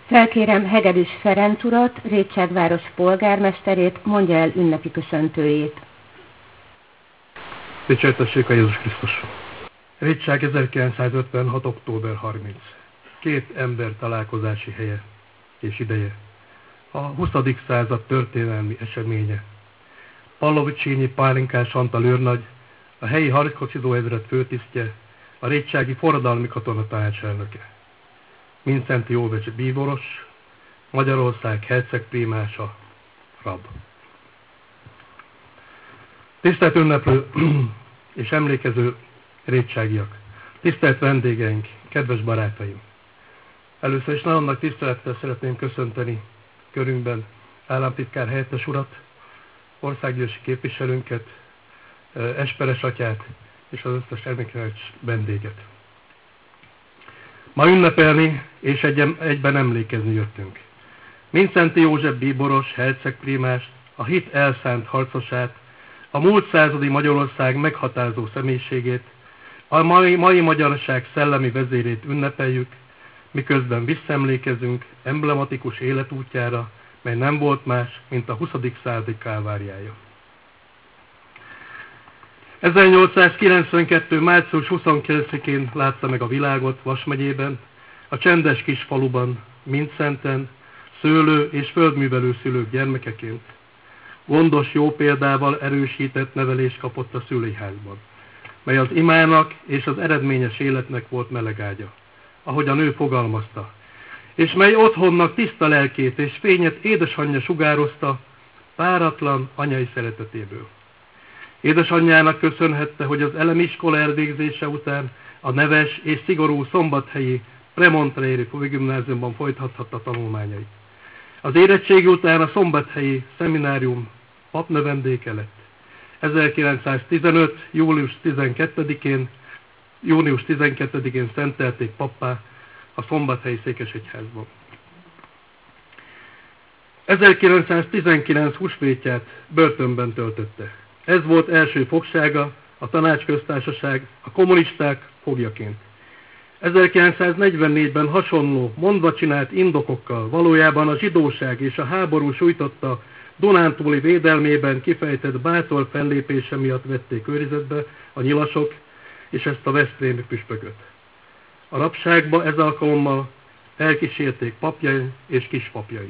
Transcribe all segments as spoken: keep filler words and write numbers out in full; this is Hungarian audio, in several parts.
Felkérem Hegedűs Ferenc urat, Rétságváros polgármesterét, mondja el ünnepi köszöntőjét. Dicsértessék a Jézus Krisztus! Rétság ezerkilencszázötvenhat. október harmincadika. Két ember találkozási helye és ideje. A huszadik század történelmi eseménye. Pallovicsényi Pálinkás Antal őrnagy, a helyi harckocsidó ezred főtisztje, a rétsági forradalmi katona tanácselnöke. Mindszenty József bíboros, Magyarország hercegprímása, rab. Tisztelt ünneplő és emlékező rétságiak, tisztelt vendégeink, kedves barátaim! Először is nagyon nagy tisztelettel szeretném köszönteni körünkben államtitkár helyettes urat, országgyűlési képviselőnket, Esperes atyát és az összes emlékezés vendéget. Ma ünnepelni és egy, egyben emlékezni jöttünk. Mindszenty József bíboros, hercegprímást, a hit elszánt harcosát, a múlt századi Magyarország meghatározó személyiségét, a mai, mai magyarság szellemi vezérét ünnepeljük, miközben visszaemlékezünk emblematikus életútjára, mely nem volt más, mint a huszadik századi kálváriája. ezernyolcszázkilencvenkettő. március huszonkilencedikén látta meg a világot Vas megyében, a csendes kis faluban, Mindszenten, szőlő- és földművelő szülők gyermekeként. Gondos jó példával erősített nevelést kapott a szülői házban, mely az imának és az eredményes életnek volt melegágya, ahogy a nő fogalmazta, és mely otthonnak tiszta lelkét és fényet édesanyja sugározta páratlan anyai szeretetéből. Édesanyjának köszönhette, hogy az elemiskola elvégzése után a neves és szigorú szombathelyi Premontreri Főgimnáziumban folytathatta tanulmányait. Az érettségi után a szombathelyi szeminárium papnövendéke lett. ezerkilencszáztizenöt. július tizenkettedikén, június tizenkettedikén szentelték pappá a szombathelyi székesegyházban. ezerkilencszáztizenkilenc. húsvétját börtönben töltötte. Ez volt első fogsága a Tanácsköztársaság a kommunisták fogjaként. ezerkilencszáznegyvennégyben hasonló, mondva csinált indokokkal valójában a zsidóság és a háború sújtotta Dunántúli védelmében kifejtett bátor fellépése miatt vették őrizetbe a nyilasok és ezt a veszprémi püspököt. A rabságba ez alkalommal elkísérték papjai és kispapjai.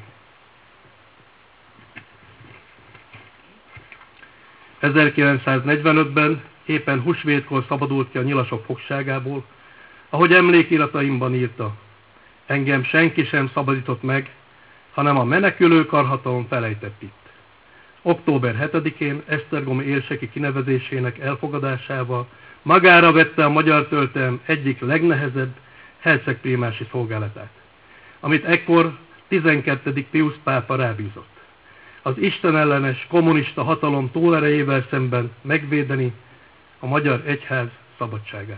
ezerkilencszáznegyvenötben éppen húsvétkor szabadult ki a nyilasok fogságából, ahogy emlékirataimban írta, engem senki sem szabadított meg, hanem a menekülő karhatalom felejtett itt. október hetedikén esztergomi érseki kinevezésének elfogadásával magára vette a magyar történelem egyik legnehezebb hercegprímási szolgálatát, amit ekkor tizenkettedik Piusz pápa rábízott. Az istenellenes kommunista hatalom túlerejével szemben megvédeni a magyar egyház szabadságát.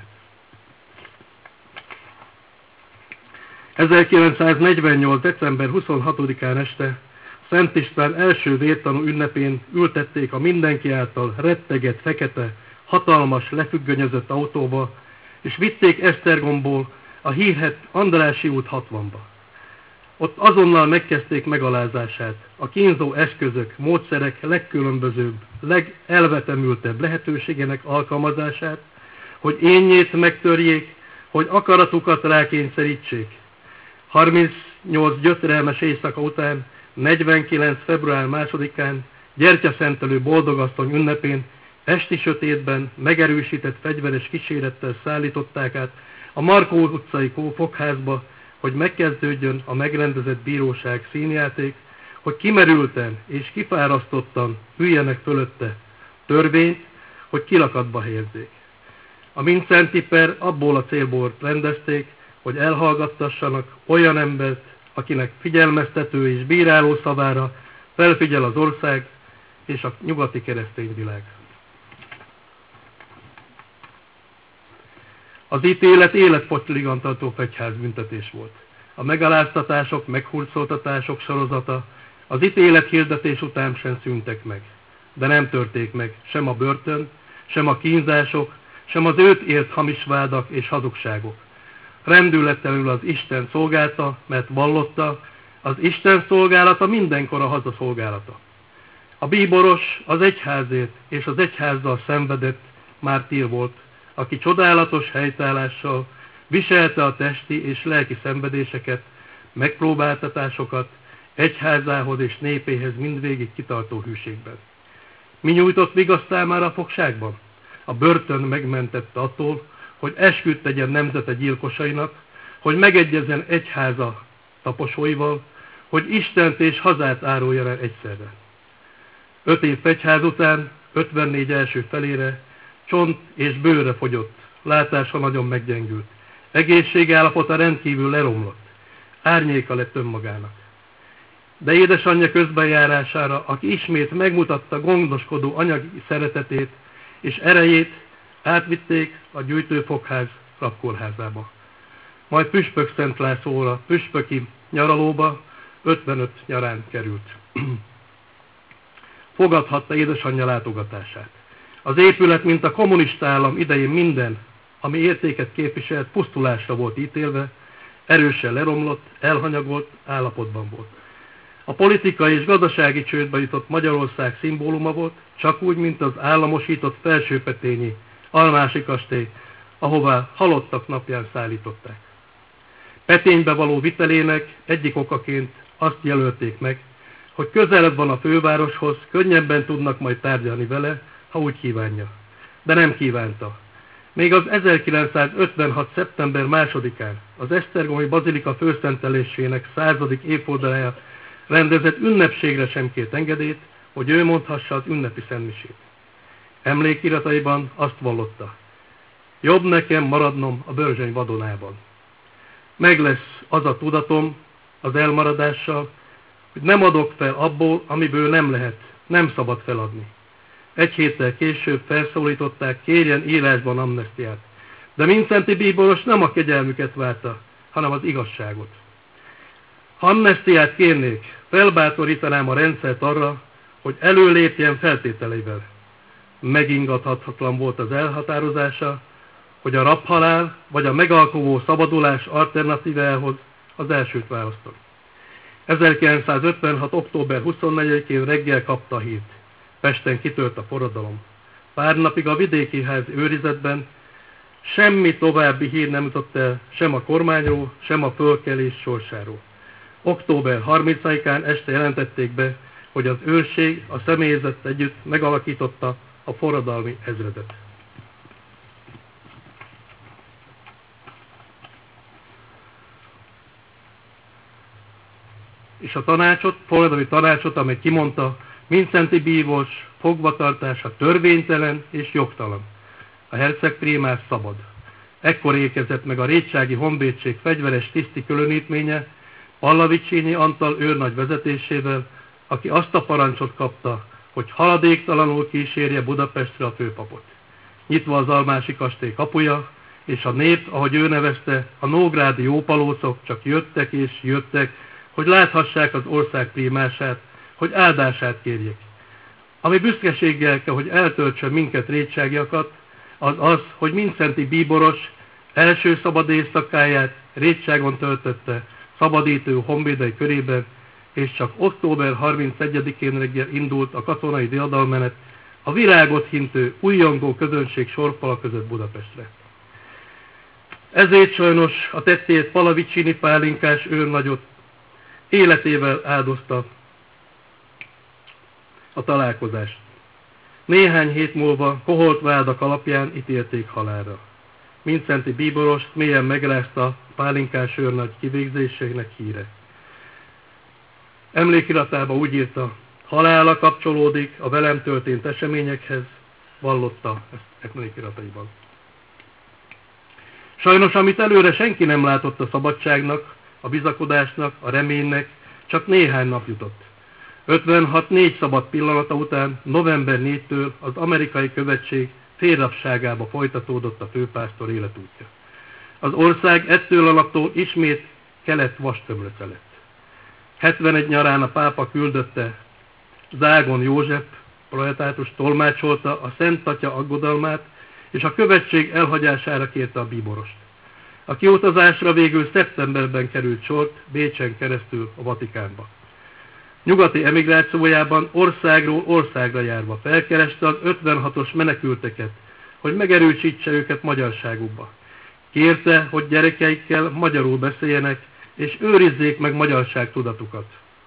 ezerkilencszáznegyvennyolc. december huszonhatodikán este Szent István első vértanú ünnepén ültették a mindenki által rettegett fekete, hatalmas, lefüggönyözött autóba, és vitték Esztergomból a hírhedt Andrássy út hatvanba. Ott azonnal megkezdték megalázását, a kínzó eszközök, módszerek legkülönbözőbb, legelvetemültebb lehetőségének alkalmazását, hogy énnyét megtörjék, hogy akaratukat rákényszerítsék. harmincnyolc gyötrelmes éjszaka után, negyvenkilenc. február másodikán, gyertyaszentelő boldogasszony ünnepén, esti sötétben megerősített fegyveres kísérettel szállították át a Markó utcai fogházba, hogy megkezdődjön a megrendezett bíróság színjáték, hogy kimerülten és kifárasztottan üljenek fölötte törvényt, hogy kilakatba helyezzék. A Mindszenty per abból a célból rendezték, hogy elhallgattassanak olyan embert, akinek figyelmeztető és bíráló szavára felfigyel az ország és a nyugati keresztény világ. Az ítélet életfogytiglantartó fegyházbüntetés volt. A megaláztatások, meghurcoltatások sorozata az ítélet hirdetés után sem szűntek meg, de nem törték meg sem a börtön, sem a kínzások, sem az őt ért hamis vádak és hazugságok. rendületlenül az Isten szolgálta, mert vallotta, az Isten szolgálata mindenkor a haza szolgálata. A bíboros az egyházért és az egyházzal szenvedett mártír volt, aki csodálatos helytállással viselte a testi és lelki szenvedéseket, megpróbáltatásokat, egyházához és népéhez mindvégig kitartó hűségben. Mi nyújtott vigaszt számára a fogságban? A börtön megmentette attól, hogy esküt tegyen nemzete gyilkosainak, hogy megegyezzen egyháza taposóival, hogy Istent és hazát áruljon el egyszerre. Öt év fegyház után, ötvennégy első felére csont és bőre fogyott, látása nagyon meggyengült, egészségállapota rendkívül leromlott, árnyéka lett önmagának. De édesanyja közbenjárására, aki ismét megmutatta gondoskodó anyagi szeretetét és erejét, átvitték a gyűjtőfogház rabkórházába. Majd Püspök Szent Lászlóra, püspöki nyaralóba ötvenöt nyarán került. Fogadhatta édesanyja látogatását. Az épület, mint a kommunista állam idején minden, ami értéket képviselt, pusztulásra volt ítélve, erősen leromlott, elhanyagolt állapotban volt. A politikai és gazdasági csődbe jutott Magyarország szimbóluma volt, csak úgy, mint az államosított Felsőpetényi almási kastély, ahová halottak napján szállították. Peténybe való vitelének egyik okaként azt jelölték meg, hogy közelebb van a fővároshoz, könnyebben tudnak majd tárgyalni vele, ha úgy kívánja. De nem kívánta. Még az ezerkilencszázötvenhat. szeptember másodikán az esztergomi bazilika főszentelésének századik évfordulójára rendezett ünnepségre sem kért engedélyt, hogy ő mondhassa az ünnepi szentmisét. Emlékirataiban azt vallotta: jobb nekem maradnom a Börzsöny vadonában. Meg lesz az a tudatom az elmaradással, hogy nem adok fel abból, amiből nem lehet, nem szabad feladni. Egy héttel később felszólították, kérjen írásban amnesztiát. De Mindszenty bíboros nem a kegyelmüket várta, hanem az igazságot. Ha amnesztiát kérnék, felbátorítanám a rendszert arra, hogy előlépjen feltételeivel. Megingathatatlan volt az elhatározása, hogy a rabhalál vagy a megalkovó szabadulás alternatívájához az elsőt választott. ezerkilencszázötvenhat. október huszonnegyedikén reggel kapta a hírt. Pesten kitört a forradalom. Pár napig a vidéki ház őrizetben semmi további hír nem jutott el sem a kormányról, sem a fölkelés sorsáról. október harmincadikán este jelentették be, hogy az őrség a személyzet együtt megalakította a forradalmi ezredet. És a tanácsot, forradalmi tanácsot, amely kimondta, Mindszenty bíboros fogvatartása törvénytelen és jogtalan. A hercegprímás szabad. Ekkor érkezett meg a Rétsági Honvédség fegyveres tiszti különítménye, Pallavicsényi Antal őrnagy vezetésével, aki azt a parancsot kapta, hogy haladéktalanul kísérje Budapestre a főpapot. Nyitva az almási kastély kapuja, és a nép, ahogy ő nevezte, a nógrádi jópalócok csak jöttek és jöttek, hogy láthassák az ország prímását, hogy áldását kérjék. Ami büszkeséggel kell, hogy eltöltsön minket rétságiakat, az az, hogy Mindszenty bíboros első szabad éjszakáját Rétságon töltötte, szabadító honvédei körében, és csak október harmincegyedikén reggel indult a katonai diadalmenet a virágot hintő, újjongó közönség sorfala között Budapestre. Ezért sajnos a tettét Pallavicsényi Pálinkás őrnagyot életével áldozta a találkozást. Néhány hét múlva koholt vádak alapján ítélték halálra. Mindszenty bíborost mélyen megrázta Pálinkás őrnagy kivégzésének híre. Emlékiratában úgy írta: halála kapcsolódik a velem történt eseményekhez, vallotta ezt emlékirataiban. Sajnos, amit előre senki nem látott a szabadságnak, a bizakodásnak, a reménynek, csak néhány nap jutott. ötvenhat négy szabad pillanata után, november négyedikétől az amerikai követség félrapságába folytatódott a főpásztor életútja. Az ország ettől a naptól ismét kelet vastömlöce lett. hetvenegy nyarán a pápa küldötte Zágon József, proletátus tolmácsolta a Szent Atya aggodalmát, és a követség elhagyására kérte a bíborost. A kiutazásra végül szeptemberben került sort Bécsen keresztül a Vatikánba. Nyugati emigrációjában országról országra járva felkereste az ötvenhatos menekülteket, hogy megerősítse őket magyarságukba. Kérte, hogy gyerekeikkel magyarul beszéljenek, és őrizzék meg magyarságtudatukat.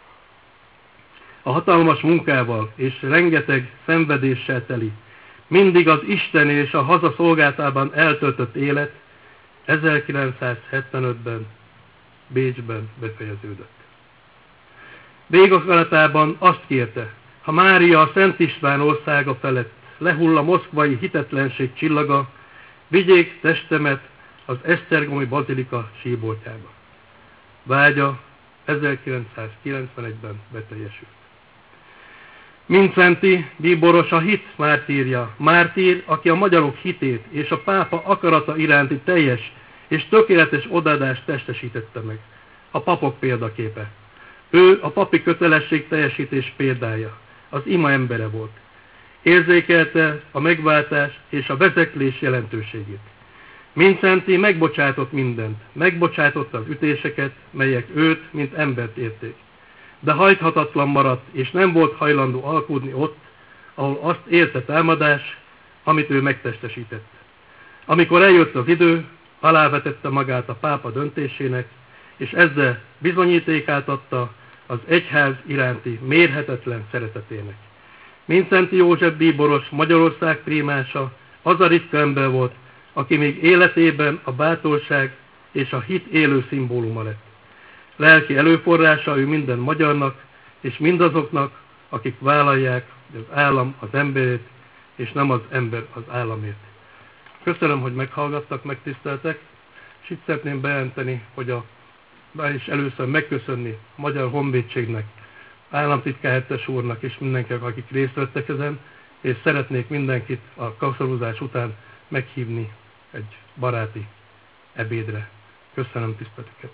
A hatalmas munkával és rengeteg szenvedéssel teli, mindig az Isten és a haza szolgálatában eltöltött élet ezerkilencszázhetvenötben Bécsben befejeződött. Végakaratában azt kérte, ha Mária a Szent István országa felett lehull a moszkvai hitetlenség csillaga, vigyék testemet az esztergomi bazilika síboltjába. Vágya ezerkilencszázkilencvenegyben beteljesült. Mindszenty bíboros a hit mártírja, mártír, aki a magyarok hitét és a pápa akarata iránti teljes és tökéletes odaadást testesítette meg. A papok példaképe. Ő a papi kötelesség teljesítés példája, az ima embere volt. Érzékelte a megváltás és a vezeklés jelentőségét. Mindszenty megbocsátott mindent, megbocsátotta az ütéseket, melyek őt, mint embert érték. De hajthatatlan maradt, és nem volt hajlandó alkudni ott, ahol azt érte támadás, amit ő megtestesített. Amikor eljött az idő, alávetette magát a pápa döntésének, és ezzel bizonyítékát adta az egyház iránti mérhetetlen szeretetének. Mindszenty József bíboros Magyarország prímása az a ritka ember volt, aki még életében a bátorság és a hit élő szimbóluma lett. Lelki előforrása ő minden magyarnak, és mindazoknak, akik vállalják, hogy az állam az emberét, és nem az ember az államért. Köszönöm, hogy meghallgattak, megtiszteltek, és itt szeretném bejelenteni, hogy a, és először megköszönni a Magyar Honvédségnek, államtitkár helyettes úrnak és mindenkinek, akik részt vettek ezen, és szeretnék mindenkit a kapszorúzás után meghívni egy baráti ebédre. Köszönöm tiszteletüket!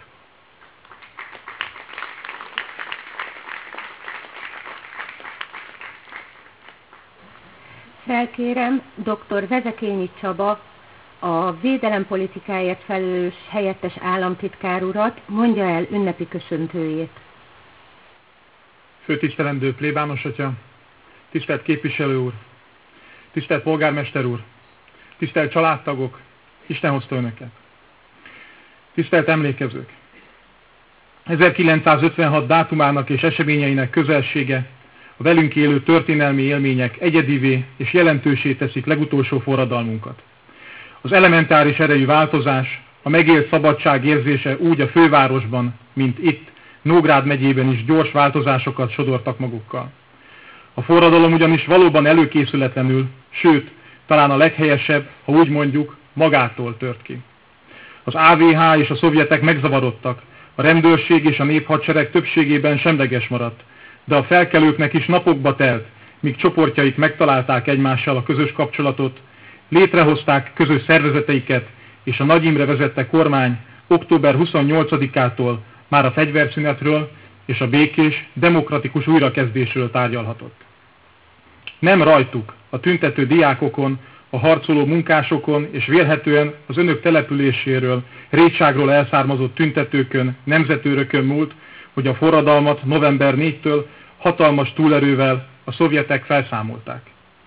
Felkérem dr. Vezekényi Csaba, a védelempolitikáért felelős helyettes államtitkár urat, mondja el ünnepi köszöntőjét. Főtisztelendő plébános atya, tisztelt képviselő úr, tisztelt polgármester úr, tisztelt családtagok, Isten hozta önöket. Tisztelt emlékezők! ezerkilencszázötvenhat dátumának és eseményeinek közelsége a velünk élő történelmi élmények egyedivé és jelentősé teszik legutolsó forradalmunkat. Az elementáris erejű változás, a megélt szabadság érzése úgy a fővárosban, mint itt, Nógrád megyében is gyors változásokat sodortak magukkal. A forradalom ugyanis valóban előkészületlenül, sőt, talán a leghelyesebb, ha úgy mondjuk, magától tört ki. Az á vé há és a szovjetek megzavarodtak, a rendőrség és a néphadsereg többségében semleges maradt, de a felkelőknek is napokba telt, míg csoportjaik megtalálták egymással a közös kapcsolatot, létrehozták közös szervezeteiket, és a Nagy Imre vezette kormány október huszonnyolcadikától már a fegyverszünetről és a békés, demokratikus újrakezdésről tárgyalhatott. Nem rajtuk, a tüntető diákokon, a harcoló munkásokon és vélhetően az önök településéről, rétságról elszármazott tüntetőkön, nemzetőrökön múlt, hogy a forradalmat november négyedikétől hatalmas túlerővel a szovjetek felszámolták.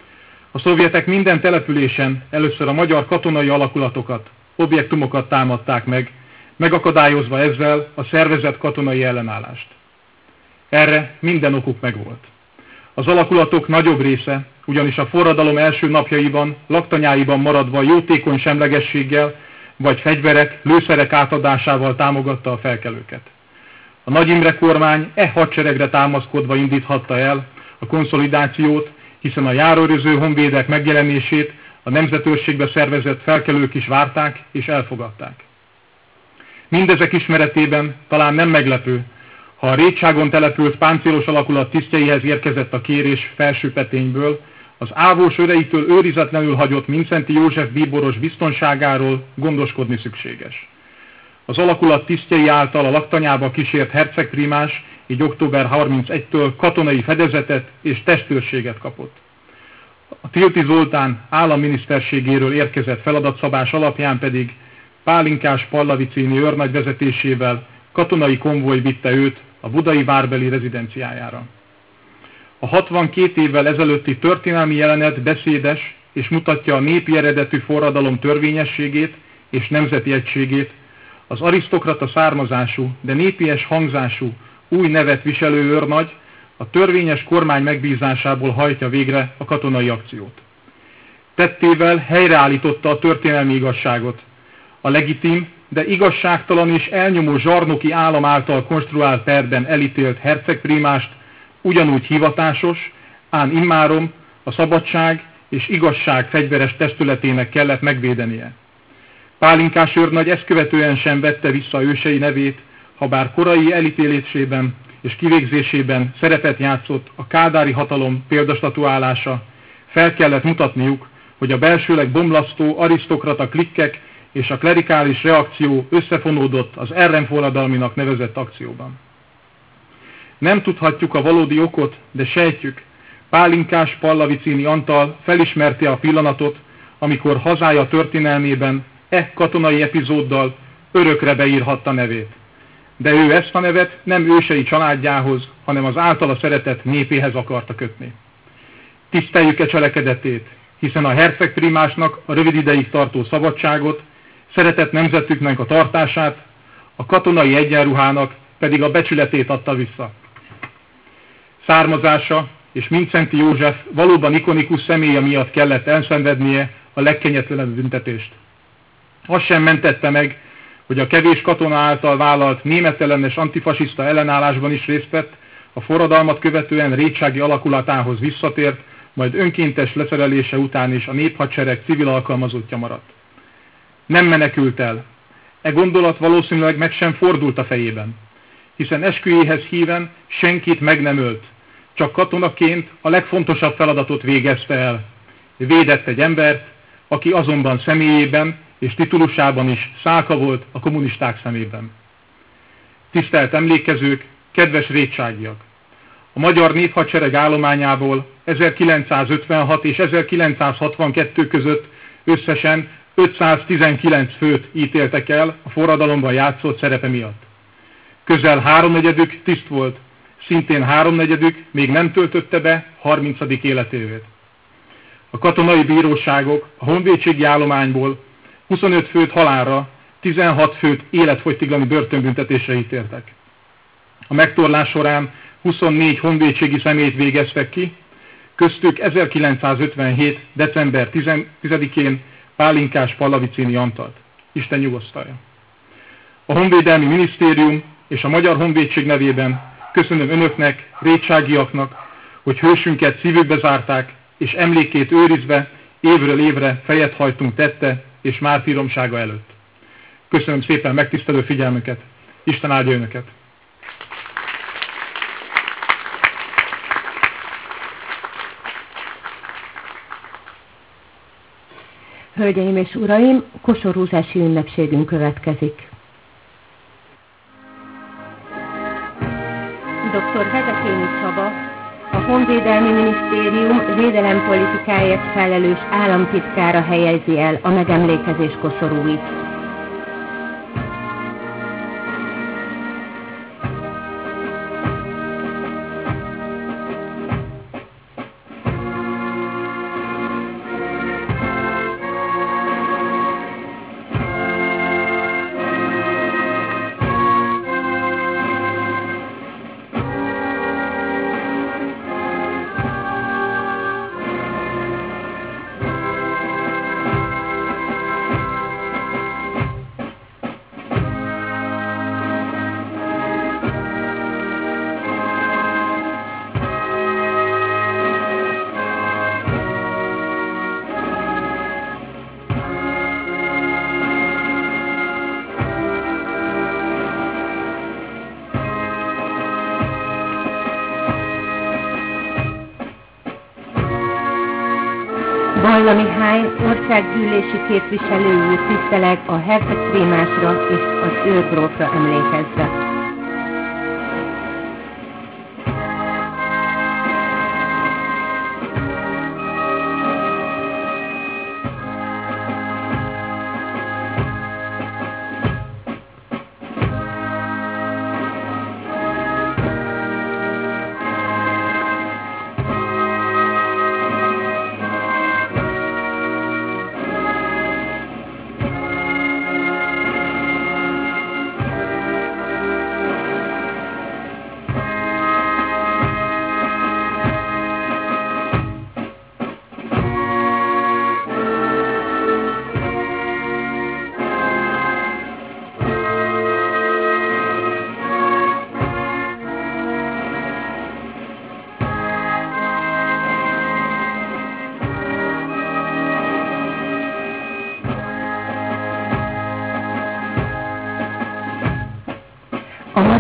A szovjetek minden településen először a magyar katonai alakulatokat, objektumokat támadták meg, megakadályozva ezzel a szervezett katonai ellenállást. Erre minden okuk megvolt. Az alakulatok nagyobb része, ugyanis a forradalom első napjaiban, laktanyáiban maradva jótékony semlegességgel, vagy fegyverek, lőszerek átadásával támogatta a felkelőket. A Nagy Imre kormány e hadseregre támaszkodva indíthatta el a konszolidációt, hiszen a járőröző honvédek megjelenését a nemzetőrségbe szervezett felkelők is várták és elfogadták. Mindezek ismeretében talán nem meglepő, ha a Rétságon települt páncélos alakulat tisztjeihez érkezett a kérés Felsőpetényből, az ávós öreitől őrizetlenül hagyott Mindszenty József bíboros biztonságáról gondoskodni szükséges. Az alakulat tisztjei által a laktanyába kísért hercegprímás így október harmincegyedikétől katonai fedezetet és testőrséget kapott. A Tilti Zoltán államminiszterségéről érkezett feladatszabás alapján pedig Pálinkás Pallavicini őrnagy vezetésével katonai konvoj vitte őt a budai várbeli rezidenciájára. A hatvankét évvel ezelőtti történelmi jelenet beszédes és mutatja a népi eredetű forradalom törvényességét és nemzeti egységét, az arisztokrata származású, de népies hangzású, új nevet viselő őrnagy a törvényes kormány megbízásából hajtja végre a katonai akciót. Tettével helyreállította a történelmi igazságot. A legitim, de igazságtalan és elnyomó zsarnoki állam által konstruált perben elítélt hercegprímást ugyanúgy hivatásos, ám immáron a szabadság és igazság fegyveres testületének kellett megvédenie. Pálinkás őrnagy ezt követően sem vette vissza ősei nevét, habár korai elítélésében és kivégzésében szerepet játszott a kádári hatalom példastatuálása, fel kellett mutatniuk, hogy a belsőleg bomlasztó arisztokrata klikkek és a klerikális reakció összefonódott az ellenforradalminak nevezett akcióban. Nem tudhatjuk a valódi okot, de sejtjük, Pálinkás Pallavicini Antal felismerte a pillanatot, amikor hazája történelmében e katonai epizóddal örökre beírhatta nevét. De ő ezt a nevet nem ősei családjához, hanem az általa szeretett népéhez akarta kötni. Tiszteljük-e cselekedetét, hiszen a hercegprímásnak a rövid ideig tartó szabadságot, szeretett nemzetüknek a tartását, a katonai egyenruhának pedig a becsületét adta vissza. Származása és Mindszenty József valóban ikonikus személye miatt kellett elszenvednie a legkegyetlenebb büntetést. Azt sem mentette meg, hogy a kevés katona által vállalt németellenes antifasiszta ellenállásban is részt vett, a forradalmat követően rétsági alakulatához visszatért, majd önkéntes leszerelése után is a néphadsereg civil alkalmazottja maradt. Nem menekült el. E gondolat valószínűleg meg sem fordult a fejében, hiszen esküjéhez híven senkit meg nem ölt, csak katonaként a legfontosabb feladatot végezte el. Védett egy embert, aki azonban személyében és titulusában is szálka volt a kommunisták szemében. Tisztelt emlékezők, kedves rétságiak! A magyar néphadsereg állományából ezerkilencszázötvenhat és ezerkilencszázhatvankettő között összesen ötszáztizenkilenc főt ítéltek el a forradalomban játszott szerepe miatt. Közel háromnegyedük tiszt volt, szintén háromnegyedük még nem töltötte be harmincadik életévét. A katonai bíróságok a honvédségi állományból huszonöt főt halálra, tizenhat főt életfogytiglani börtönbüntetésre ítéltek. A megtorlás során huszonnégy honvédségi személyt végeztek ki, köztük ezerkilencszázötvenhét. december tizedikén Pálinkás Pallavicini Antalt. Isten nyugosztalja. A Honvédelmi Minisztérium és a Magyar Honvédség nevében köszönöm önöknek, rétságiaknak, hogy hősünket szívükbe zárták, és emlékét őrizve évről évre fejet hajtunk tette és mártíromsága előtt. Köszönöm szépen megtisztelő figyelmüket. Isten áldja önöket! Hölgyeim és uraim, kosorúzási ünnepségünk következik. doktor Vezekényi Csaba, a Honvédelmi Minisztérium védelempolitikáért felelős államtitkára helyezi el a megemlékezés koszorúit. Balla Mihály országgyűlési képviselő úr tiszteleg a hercegprímásra és az őrgrófra emlékezve.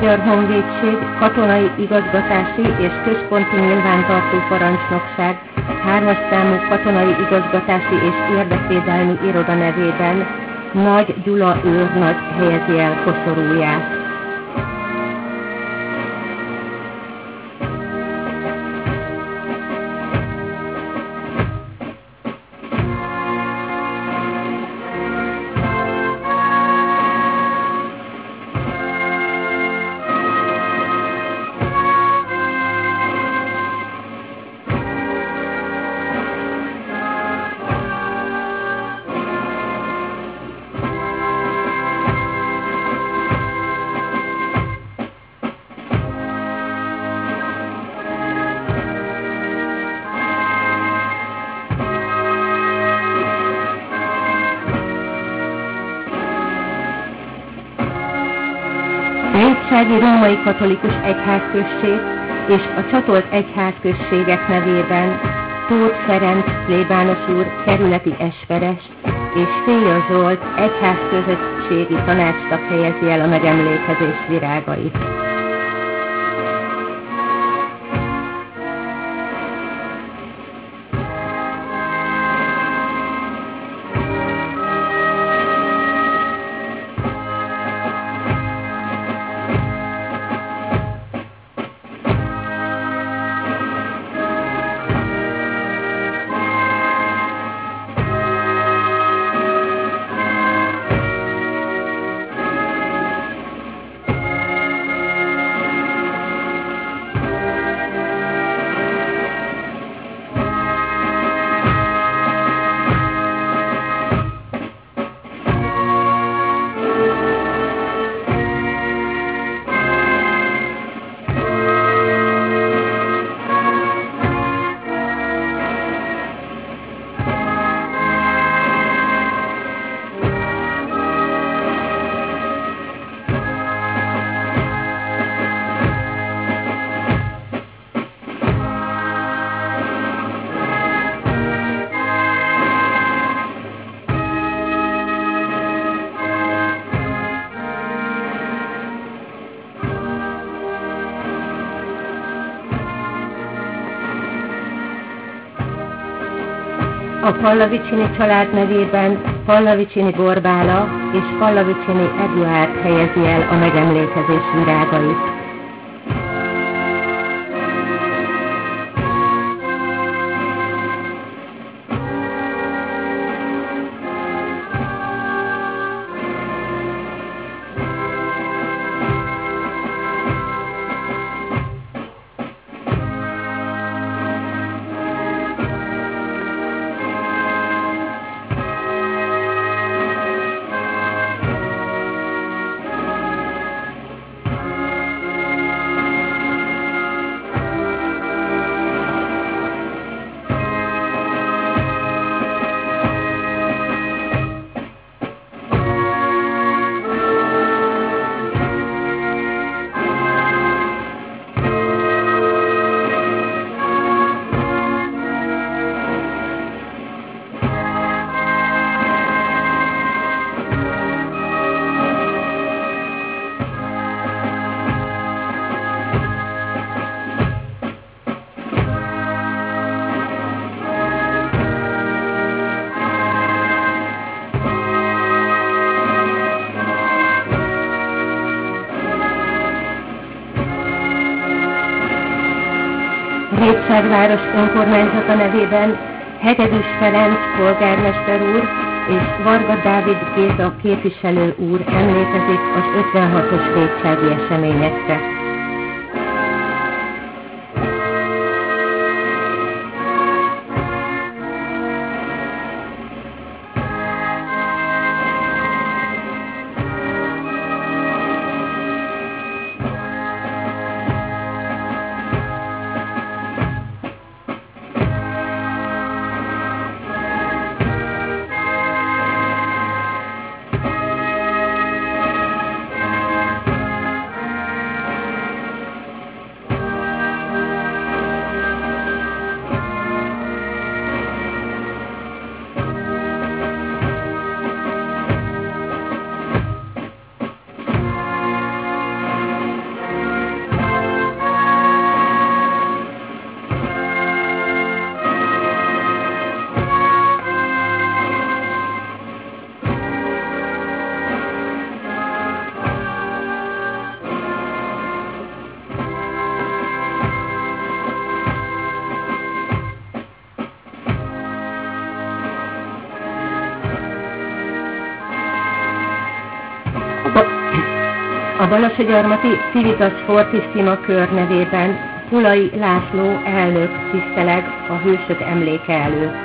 Magyar Honvédség, Katonai Igazgatási és Központi Nyilvántartó Parancsnokság hármas számú Katonai Igazgatási és Érdekvédelmi Iroda nevében Nagy Gyula őrnagy helyezi el koszorúját. Rétsági Római Katolikus Egyházközség és a csatolt egyházközségek nevében Tóth Ferenc plébános úr kerületi esperes és Féja Zsolt egyházközösségi tanácstag helyezi el a megemlékezés virágait. A Pallavicsini család nevében Pallavicsini Borbála és Pallavicsini Eduárd helyezi el a megemlékezés virágait. Rétságváros önkormányzata nevében Hegedűs Ferenc polgármester úr és Varga Dávid Géza képviselő úr emlékezik az ötvenhatos rétsági eseményekre. Balassagyarmati Civitas Fortissima kör nevében Pulai László elnök tiszteleg a hősök emléke előtt.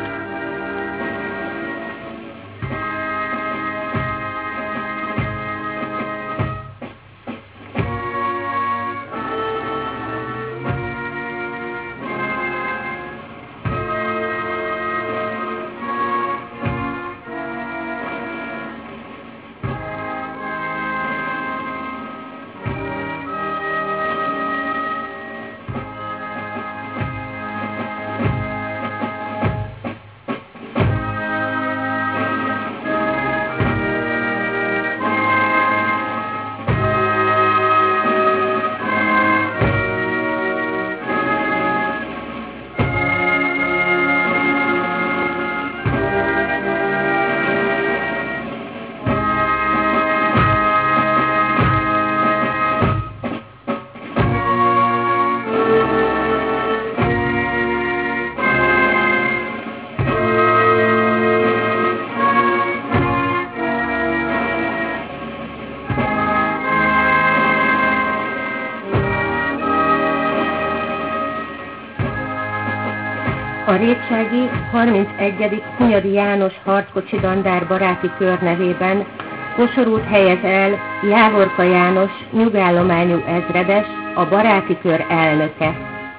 A rétsági harmincegyedik Hunyadi János harckocsi dandár baráti kör nevében kosorút helyez el Jávorka János nyugállományú ezredes, a baráti kör elnöke.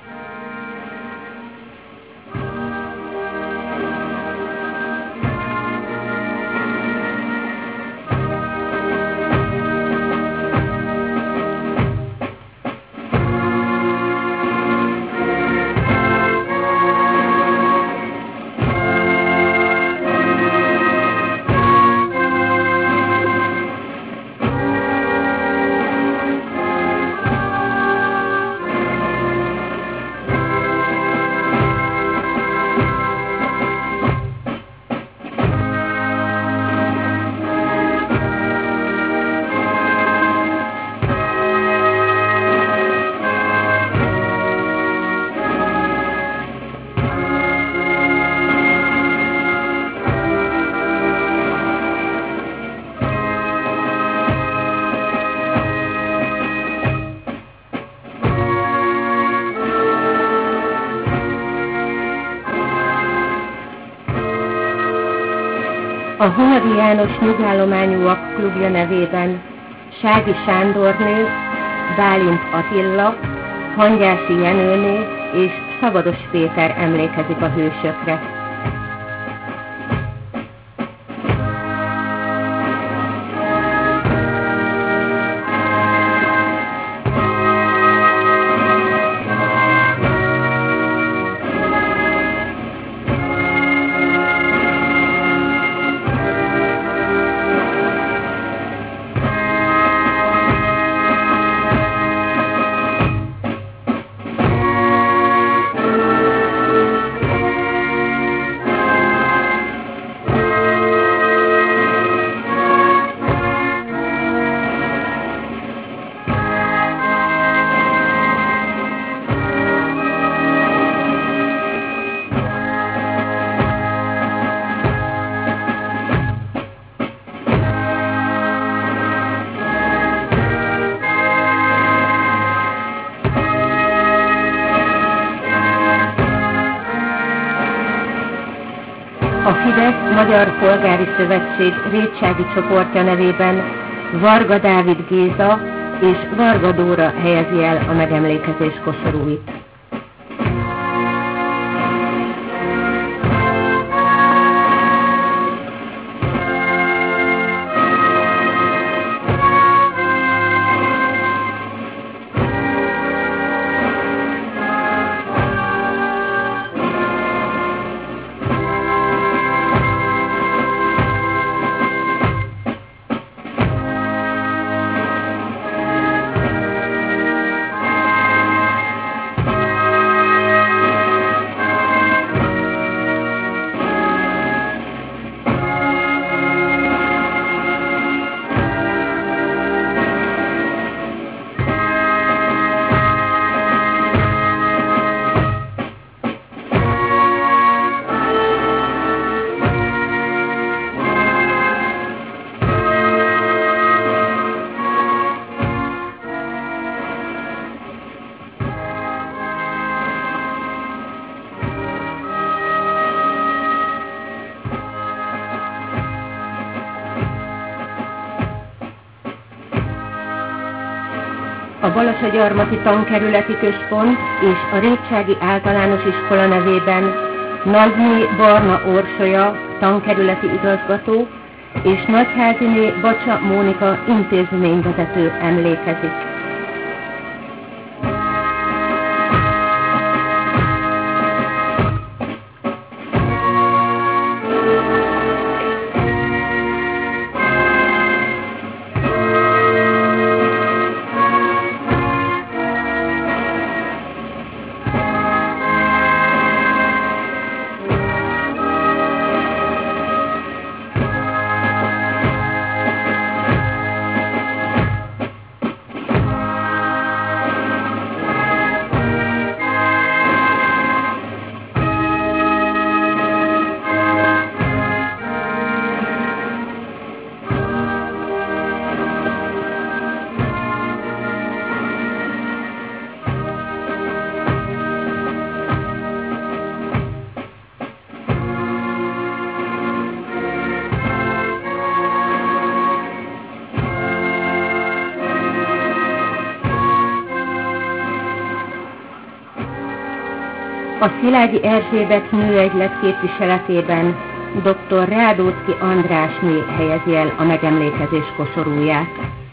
A Hunyadi János nyugállományúak klubja nevében Sági Sándornő, Bálint Attila, Hangyászi Jenőné és Szabados Péter emlékezik a hősökre. A Fidesz Magyar Polgári Szövetség rétsági csoportja nevében Varga Dávid Géza és Varga Dóra helyezi el a megemlékezés koszorúit. Balassagyarmati Tankerületi Központ és a Rétsági Általános Iskola nevében Nagyné Barna Orsolya tankerületi igazgató és Nagyháziné Bacsa Mónika intézményvezető emlékezik. A Szilágyi Erzsébet Nőegylet képviseletében dr. Rádóczky Andrásné helyezi el a megemlékezés koszorúját.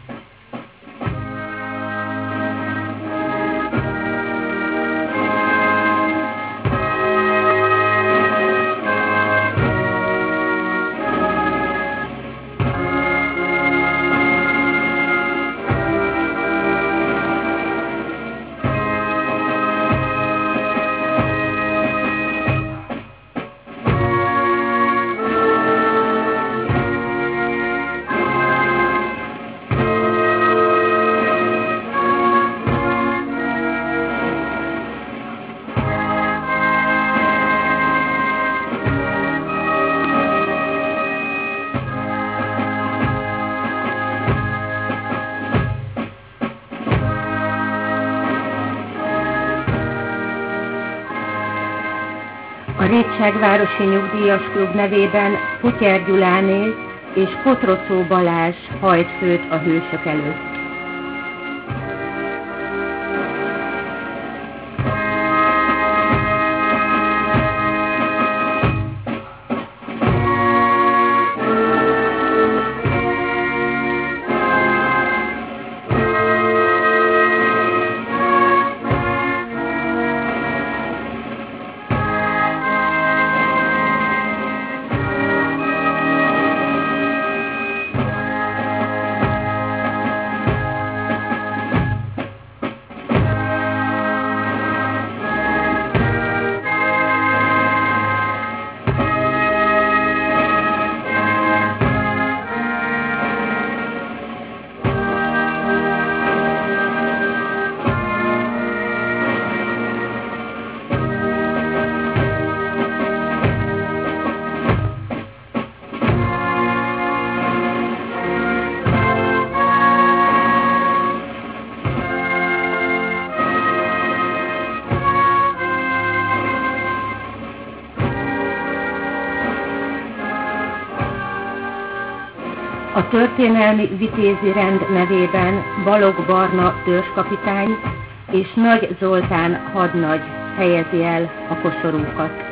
A Rétságvárosi Nyugdíjas Klub nevében Putyer Gyuláné és Potrocó Balázs hajt főt a hősök előtt. A történelmi vitézi rend nevében Balogh Barna törzskapitány és Nagy Zoltán hadnagy helyezi el a koszorúkat.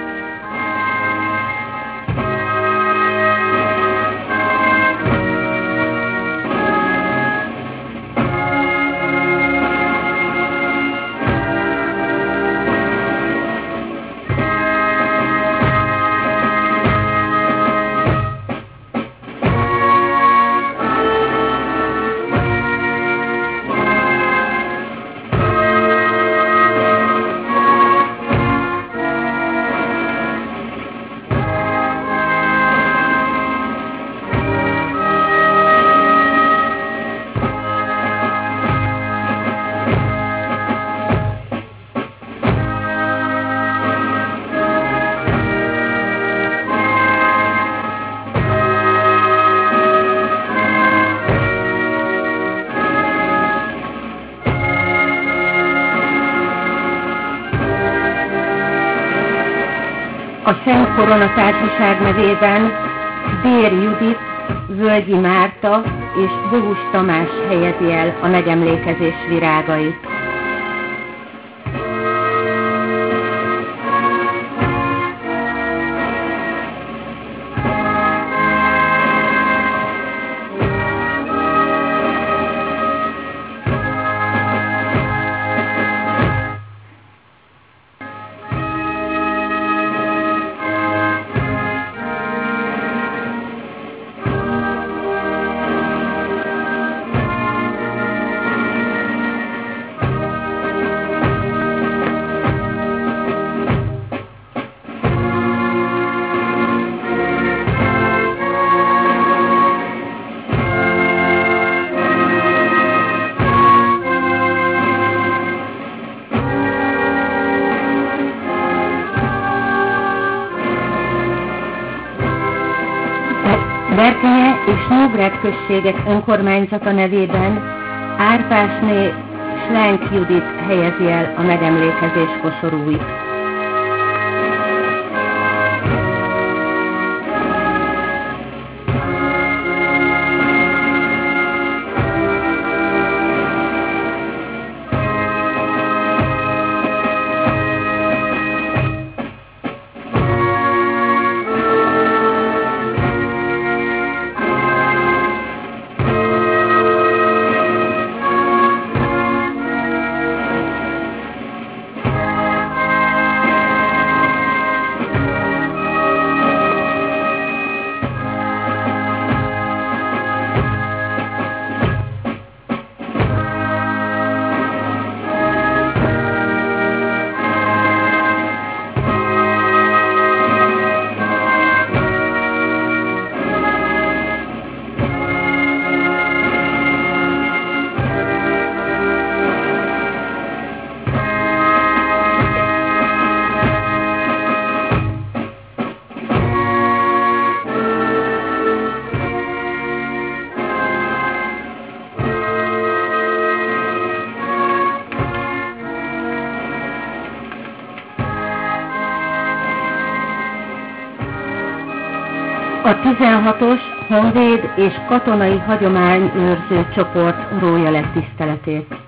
A Szent Korona Társaság nevében Bér Judit, Völgyi Márta, és Bohus Tamás helyezi el a megemlékezés virágait. Berkenye és Nógrád községek önkormányzata nevében Árpásné Slenk Judit helyezi el a megemlékezés koszorúit. A tizenhatos honvéd és katonai hagyományőrző csoport rója le tiszteletét.